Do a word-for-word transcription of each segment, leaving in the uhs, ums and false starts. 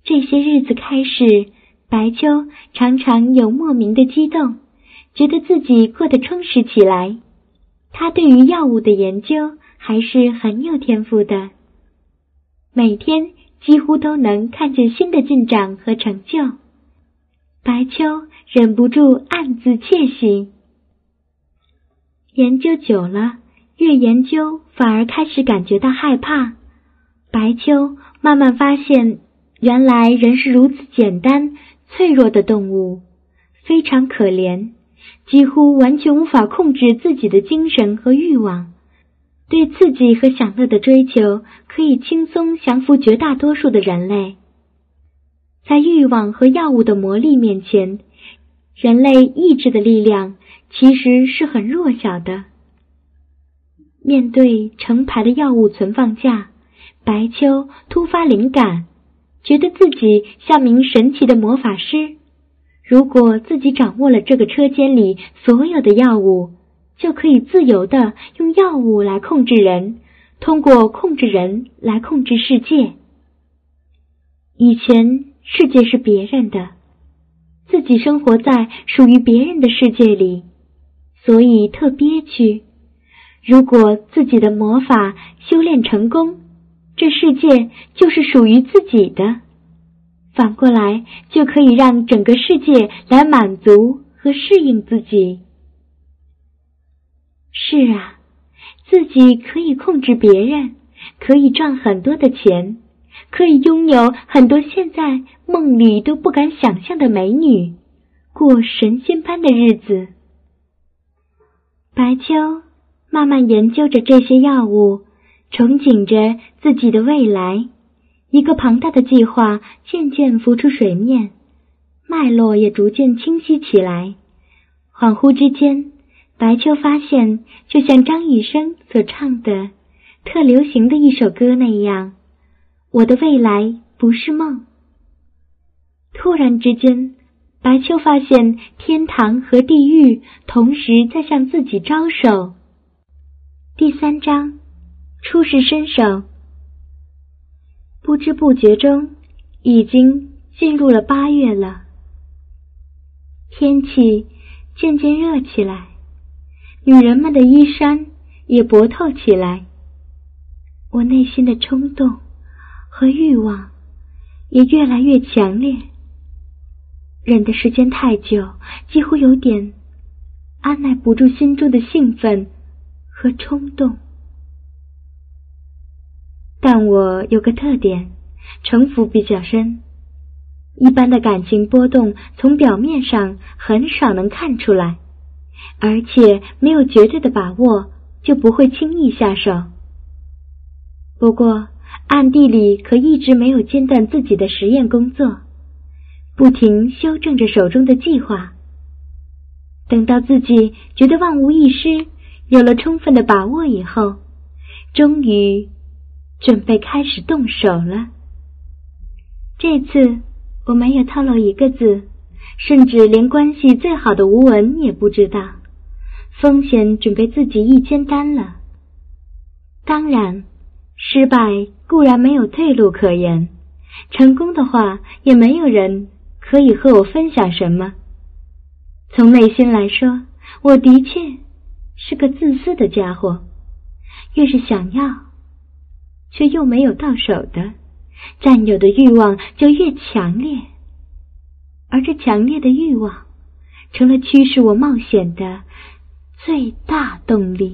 这些日子开始，白秋常常有莫名的激动，觉得自己过得充实起来。他对于药物的研究还是很有天赋的，每天几乎都能看见新的进展和成就。白秋忍不住暗自窃喜。研究久了，越研究反而开始感觉到害怕。白秋慢慢发现，原来人是如此简单、脆弱的动物，非常可怜，几乎完全无法控制自己的精神和欲望。对刺激和享乐的追求可以轻松降服绝大多数的人类。在欲望和药物的魔力面前，人类意志的力量其实是很弱小的。面对成排的药物存放架，白秋突发灵感，觉得自己像名神奇的魔法师。如果自己掌握了这个车间里所有的药物，就可以自由地用药物来控制人，通过控制人来控制世界。以前世界是别人的，自己生活在属于别人的世界里，所以特憋屈。如果自己的魔法修炼成功，这世界就是属于自己的，反过来就可以让整个世界来满足和适应自己。是啊，自己可以控制别人，可以赚很多的钱，可以拥有很多现在梦里都不敢想象的美女，过神仙般的日子。白秋慢慢研究着这些药物，憧憬着自己的未来。一个庞大的计划渐渐浮出水面，脉络也逐渐清晰起来。恍惚之间，白秋发现，就像张雨生所唱的特流行的一首歌那样，我的未来不是梦。突然之间，白秋发现天堂和地狱同时在向自己招手。第三章，初试身手。不知不觉中，已经进入了八月了。天气渐渐热起来，女人们的衣衫也薄透起来。我内心的冲动和欲望也越来越强烈，忍的时间太久，几乎有点按耐不住心中的兴奋和冲动。但我有个特点，城府比较深，一般的感情波动从表面上很少能看出来，而且没有绝对的把握，就不会轻易下手。不过暗地里可一直没有间断自己的实验工作，不停修正着手中的计划。等到自己觉得万无一失，有了充分的把握以后，终于准备开始动手了。这次我没有透露一个字，甚至连关系最好的吴文也不知道，风险准备自己一肩担了。当然，失败固然没有退路可言，成功的话也没有人可以和我分享什么。从内心来说，我的确是个自私的家伙，越是想要却又没有到手的，占有的欲望就越强烈，而这强烈的欲望成了驱使我冒险的最大动力。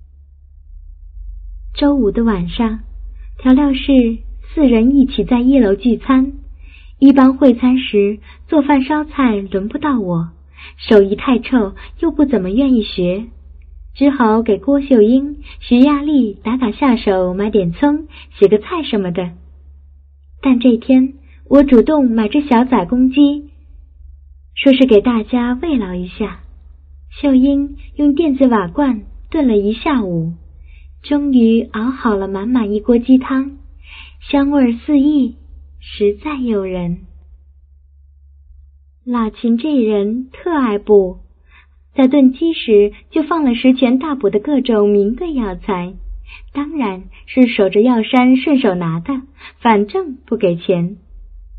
周五的晚上，调料室四人一起在一楼聚餐。一般会餐时，做饭烧菜轮不到我，手艺太臭，又不怎么愿意学，只好给郭秀英、徐亚丽打打下手，买点葱，洗个菜什么的。但这天我主动买只小宰公鸡，说是给大家慰劳一下。秀英用电子瓦罐炖了一下午，终于熬好了满满一锅鸡汤，香味四溢，实在诱人。老秦这人特爱补，在炖鸡时就放了十全大补的各种名贵药材，当然是守着药山顺手拿的，反正不给钱。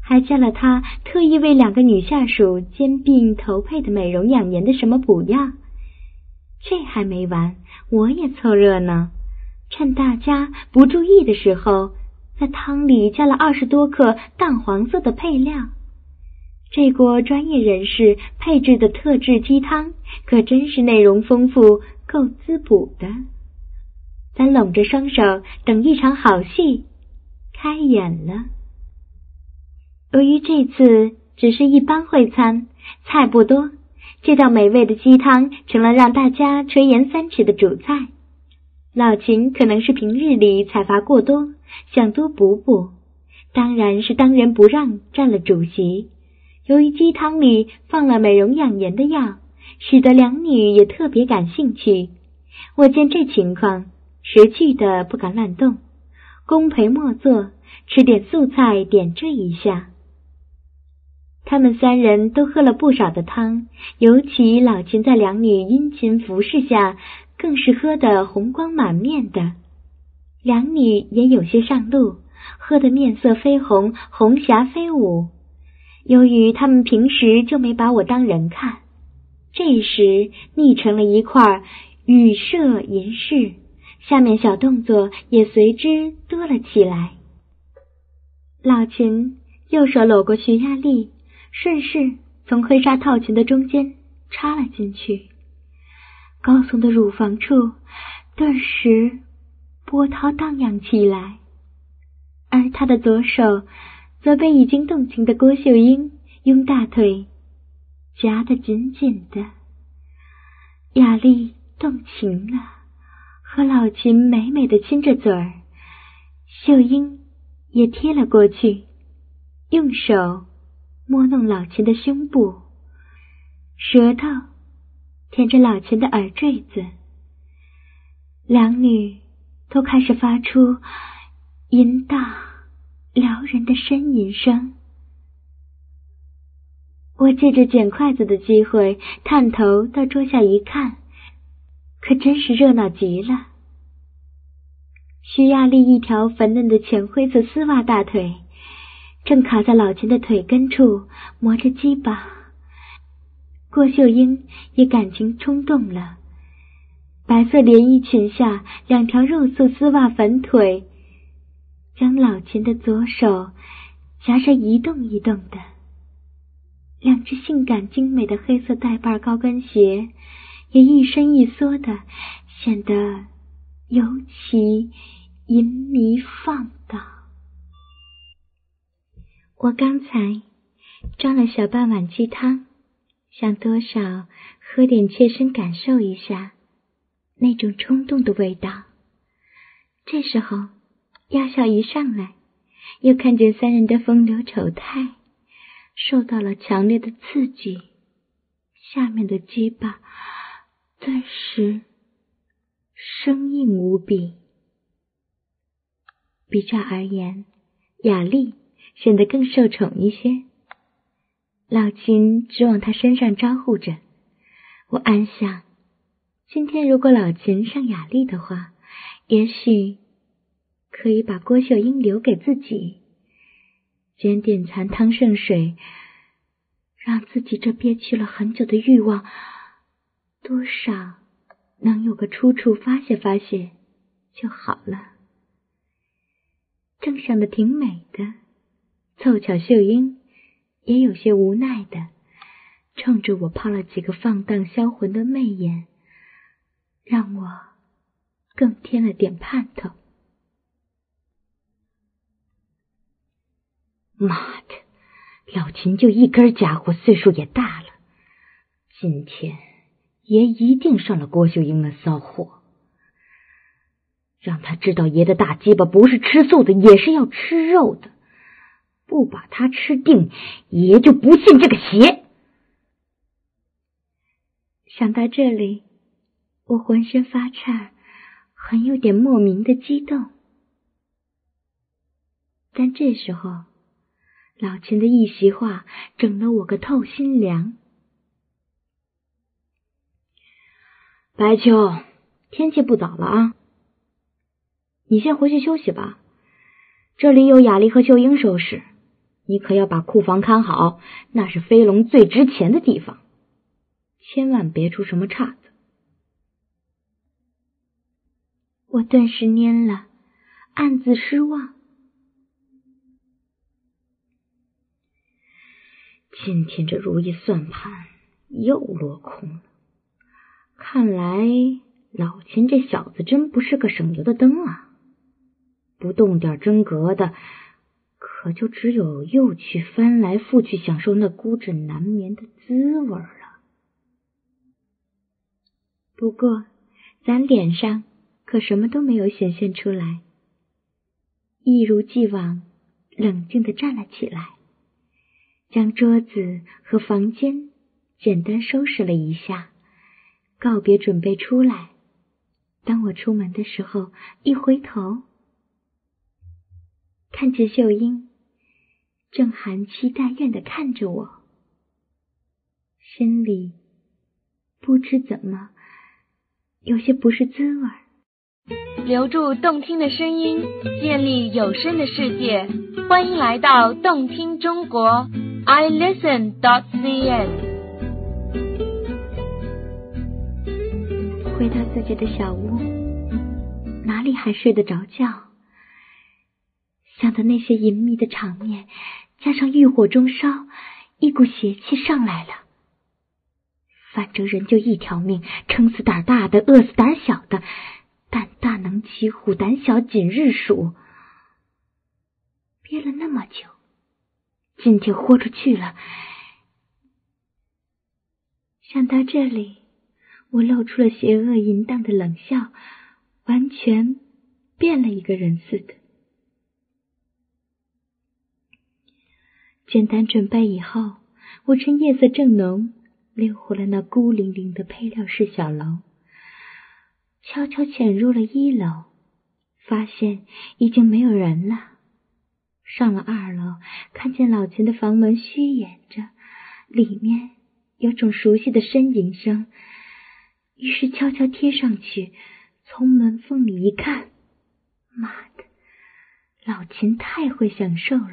还叫了他特意为两个女下属兼并投配的美容养颜的什么补药。这还没完，我也凑热闹，趁大家不注意的时候，在汤里加了二十多克淡黄色的配料。这锅专业人士配制的特制鸡汤可真是内容丰富，够滋补的。咱拢着双手等一场好戏开演了。由于这次只是一般会餐，菜不多，这道美味的鸡汤成了让大家垂涎三尺的主菜。老秦可能是平日里采伐过多，想多补补，当然是当仁不让占了主席。由于鸡汤里放了美容养颜的药，使得两女也特别感兴趣。我见这情况，识趣的不敢乱动，公陪莫做，吃点素菜点缀一下。他们三人都喝了不少的汤，尤其老秦在两女殷勤服侍下，更是喝得红光满面的。两女也有些上路，喝得面色绯红，红霞飞舞。由于他们平时就没把我当人看，这时腻成了一块羽射银饰，下面小动作也随之多了起来。老秦右手搂过徐亚丽，顺势从黑纱套裙的中间插了进去，高耸的乳房处顿时波涛荡漾起来，而他的左手则被已经动情的郭秀英用大腿夹得紧紧的。雅丽动情了，和老秦美美的亲着嘴儿，秀英也贴了过去，用手摸弄老秦的胸部，舌头舔着老秦的耳坠子。两女都开始发出淫荡撩人的呻吟声。我借着捡筷子的机会探头到桌下一看，可真是热闹极了。徐亚丽一条粉嫩的浅灰色丝袜大腿正卡在老秦的腿根处磨着鸡巴。郭秀英也感情冲动了，白色连衣裙下两条肉素丝袜粉腿将老秦的左手夹着一动一动的，两只性感精美的黑色带把高跟鞋也一伸一缩的，显得尤其淫靡放荡。我刚才装了小半碗鸡汤，想多少喝点切身感受一下那种冲动的味道。这时候亚孝一上来，又看见三人的风流丑态受到了强烈的刺激，下面的鸡巴顿时生硬无比。比较而言，雅丽显得更受宠一些。老秦只往她身上招呼着，我暗想，今天如果老秦上雅丽的话，也许可以把郭秀英留给自己，捡点残汤剩水，让自己这憋屈了很久的欲望多少能有个出处发泄发泄就好了。正想的挺美的，凑巧秀英也有些无奈的冲着我抛了几个放荡销魂的媚眼，让我更添了点盼头。 妈的，老秦就一根家伙，岁数也大了，今天爷一定上了郭秀英的骚货，让他知道爷的大鸡巴不是吃素的，也是要吃肉的，不把他吃定，爷就不信这个邪。 想到这里，我浑身发颤，很有点莫名的激动。但这时候老秦的一席话整了我个透心凉。 白秋，天气不早了啊，你先回去休息吧，这里有雅丽和秀英收拾， 你可要把库房看好，那是飞龙最值钱的地方，千万别出什么岔子。 我顿时蔫了，暗自失望。 今天这如意算盘又落空了，看来老秦这小子真不是个省油的灯啊！不动点真格的，可就只有又去翻来覆去享受那孤枕难眠的滋味了。 不过咱脸上可什么都没有显现出来，一如既往冷静地站了起来，将桌子和房间简单收拾了一下，告别准备出来。当我出门的时候，一回头，看见秀英正含期待怨地看着我，心里不知怎么有些不是滋味。 留住动听的声音，建立有声的世界，欢迎来到动听中国 i listen dot c n。 回到自己的小屋，哪里还睡得着觉？想到那些隐秘的场面，加上欲火中烧，一股邪气上来了。反正人就一条命，撑死胆大的，饿死胆小的，胆大能骑虎，胆小紧日鼠。憋了那么久，今天豁出去了。想到这里，我露出了邪恶淫荡的冷笑，完全变了一个人似的。简单准备以后，我趁夜色正浓，溜回了那孤零零的配料室小楼，悄悄潜入了一楼，发现已经没有人了。上了二楼，看见老秦的房门虚掩着，里面有种熟悉的呻吟声，于是悄悄贴上去，从门缝里一看，妈的，老秦太会享受了。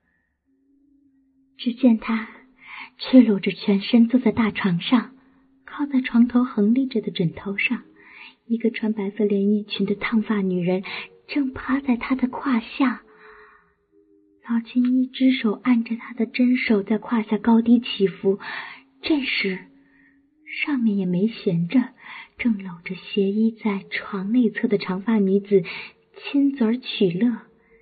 只见他赤裸着全身坐在大床上，靠在床头横立着的枕头上，一个穿白色连衣裙的烫发女人正趴在他的胯下。老秦一只手按着他的真手在胯下高低起伏，这时上面也没闲着，正搂着斜依在床内侧的长发女子亲嘴儿取乐。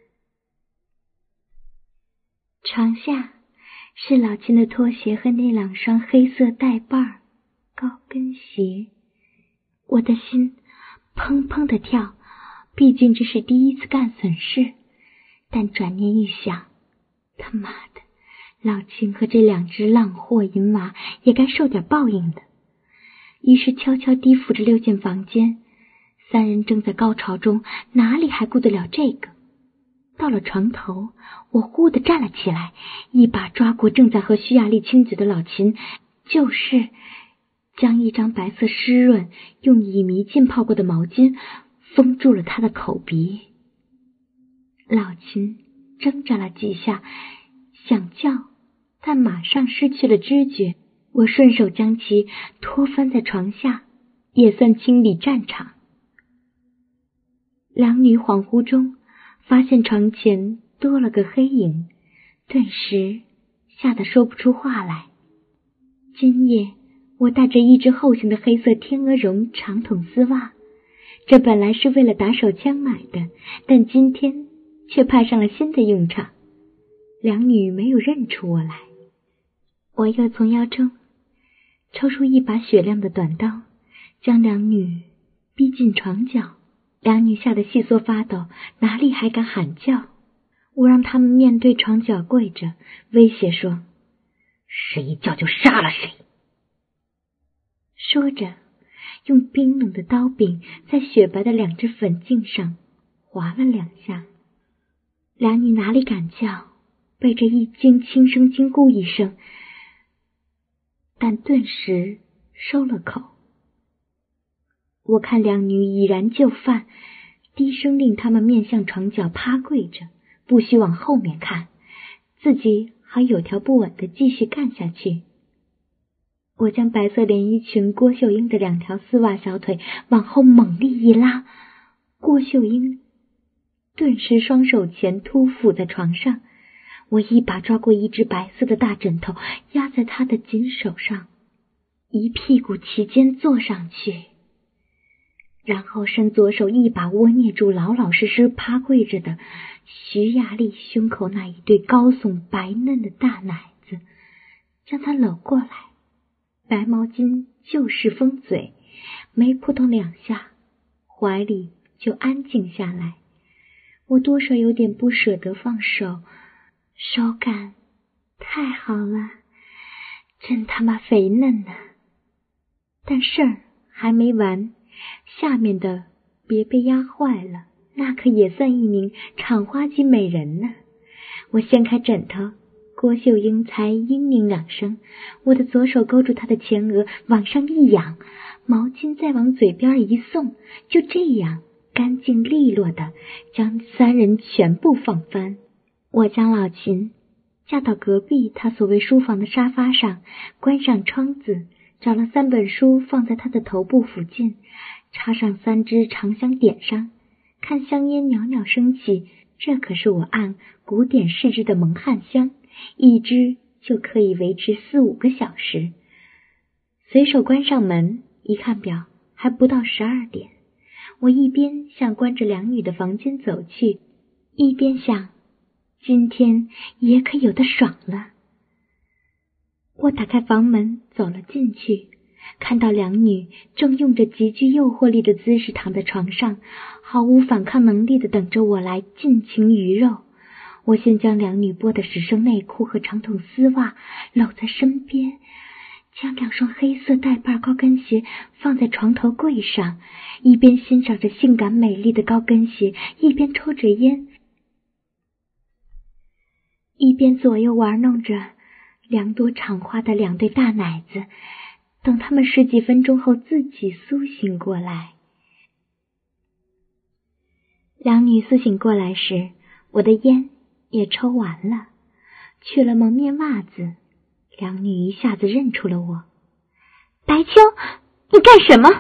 床下是老秦的拖鞋和那两双黑色带把高跟鞋，我的心砰砰的跳，毕竟这是第一次干损事，但转念一想，他妈的，老秦和这两只浪货淫娃也该受点报应的。于是悄悄低伏着溜进房间，三人正在高潮中，哪里还顾得了这个？到了床头，我忽地站了起来，一把抓过正在和徐雅丽亲嘴的老秦，就是将一张白色湿润用乙醚浸泡过的毛巾封住了他的口鼻。老秦挣扎了几下，想叫，但马上失去了知觉。我顺手将其拖翻在床下，也算清理战场。两女恍惚中发现床前多了个黑影，顿时吓得说不出话来。今夜我带着一只厚型的黑色天鹅绒长筒丝袜，这本来是为了打手枪买的，但今天却派上了新的用场。两女没有认出我来，我又从腰中抽出一把雪亮的短刀，将两女逼进床角。两女吓得细缩发抖，哪里还敢喊叫。我让他们面对床角跪着，威胁说：谁一叫就杀了谁。说着，用冰冷的刀柄在雪白的两只粉颈上划了两下。两女哪里敢叫，被这一惊轻声惊咕一声，但顿时收了口。我看两女已然就范，低声令他们面向床角趴跪着，不许往后面看， 自己还有条不紊地继续干下去。我将白色连衣裙郭秀英的两条丝袜小腿往后猛力一拉，郭秀英顿时双手前突伏在床上，我一把抓过一只白色的大枕头压在她的紧手上，一屁股齐肩坐上去，然后伸左手一把握捏住老老实实趴跪着的徐亚丽胸口那一对高耸白嫩的大奶子，将她搂过来，白毛巾就是封嘴，没扑腾两下，怀里就安静下来。我多少有点不舍得放手，手感太好了，真他妈肥嫩呢。但事儿还没完，下面的别被压坏了，那可也算一名厂花级美人呢。我掀开枕头，郭秀英才嘤咛两声，我的左手勾住她的前额往上一仰，毛巾再往嘴边一送，就这样干净利落的将三人全部放翻。我将老秦架到隔壁他所谓书房的沙发上，关上窗子，找了三本书放在他的头部附近，插上三支长香点上，看香烟袅袅升起，这可是我按古典试制的蒙汗香，一支就可以维持四五个小时。随手关上门，一看表，还不到十二点。我一边向关着两女的房间走去，一边想，今天也可有的爽了。我打开房门走了进去，看到两女正用着极具诱惑力的姿势躺在床上，毫无反抗能力的等着我来尽情鱼肉。我先将两女剥的十升内裤和长筒丝袜搂在身边，将两双黑色带把高跟鞋放在床头柜上，一边欣赏着性感美丽的高跟鞋，一边抽着烟，一边左右玩弄着两朵厂花的两对大奶子，等他们十几分钟后自己苏醒过来。两女苏醒过来时，我的烟也抽完了，去了蒙面袜子，两女一下子认出了我。白秋，你干什么？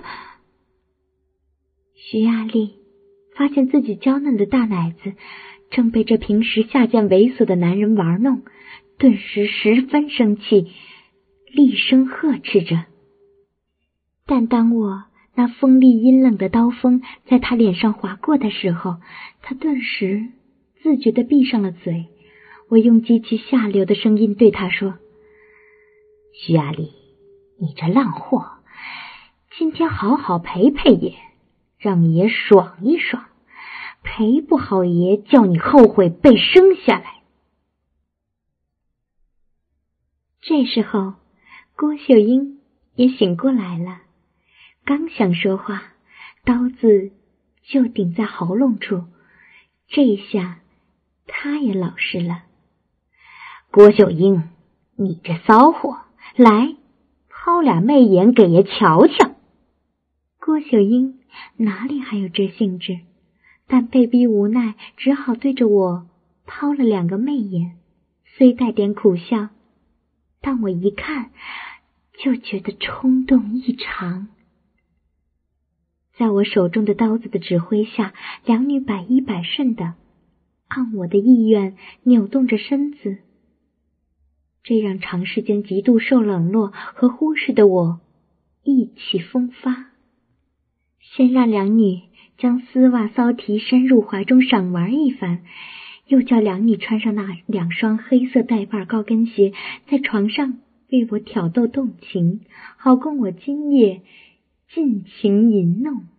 徐亚丽发现自己娇嫩的大奶子正被这平时下贱猥琐的男人玩弄，顿时十分生气，厉声呵斥着。但当我那锋利阴冷的刀锋在他脸上划过的时候，他顿时自觉地闭上了嘴。我用极其下流的声音对他说：徐亚丽，你这浪货，今天好好陪陪爷，让爷爽一爽，陪不好爷叫你后悔被生下来。这时候郭秀英也醒过来了，刚想说话，刀子就顶在喉咙处，这一下她也老实了。郭秀英，你这骚货，来抛俩媚眼给爷瞧瞧。郭秀英哪里还有这兴致，但被逼无奈，只好对着我抛了两个媚眼，虽带点苦笑，但我一看就觉得冲动异常。在我手中的刀子的指挥下，两女百依百顺的按我的意愿扭动着身子，这让长时间极度受冷落和忽视的我意气风发。先让两女将丝袜骚蹄伸入怀中赏玩一番，又叫两女穿上那两双黑色带把高跟鞋，在床上为我挑逗动情，好供我今夜尽情淫弄。